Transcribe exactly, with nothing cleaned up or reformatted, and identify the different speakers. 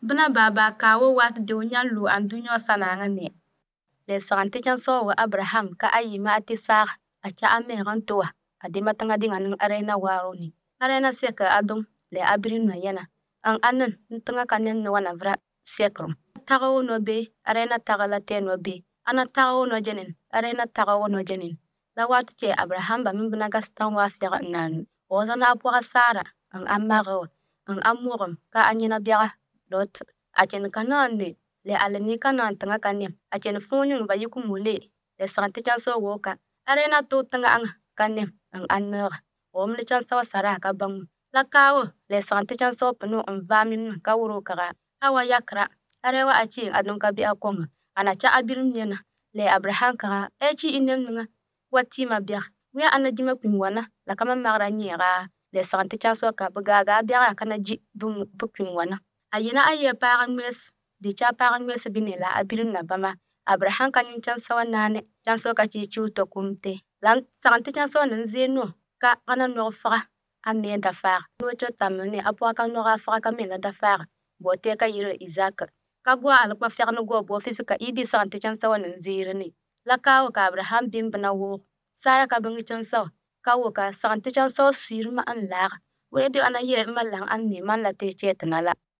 Speaker 1: Bina baba kawo wat de nyan lu an dunyo sananga ne. Le sogan ti chan so wa Abraham ka ayi ma ati Sara a cha ame ran towa a de matanga dinga ning arena waro ni. Arena seka adong le abrin na yana. Ang anan ntanga kanen no wana vra sekrom. Tagawo no be arena tagala te no be. Ana tagawo no jenen arena tagawo no jenen. La wat che Abraham ba min bina gastan wa fera nan. Ozana apwa Sara ang amaro ang amurum ka anyina biaga lot a chen kanan ne le alani kanan tanga kanem a chen funyu ba yiku mule le santi chan so woka arena to tanga ang kanem ang anora om le chan so sara ka bang la kawo le santi chan so panu on vamin ka wuro kara awa yakra arewa a chi adon ka bi akong ana cha abirum nyena le Abraham kara e chi inem nga wati ma bia wi ana jima kwin wana la kama magra nyera le santi chan so ka buga ga bia kana ji bu bu kwin wana ayina aye pagan mes di cha pagan mes binela abirin na bama Abraham kanin chan sawa nane chan so ka chi chu to kumte lan santi chan so nan zeno ka kana no fra ame da far no cho tamne apwa ka no ga fra ka me na da far bo te ka yire Isaac ka gwa al kwa fer no go bo fifi ka idi santi chan sawa nan zire ni la ka ka Abraham bim bana wo Sara ka bangi chan sawa ka wo ka santi chan so sir ma an la wede ana ye ma lang an ne man la te chetna la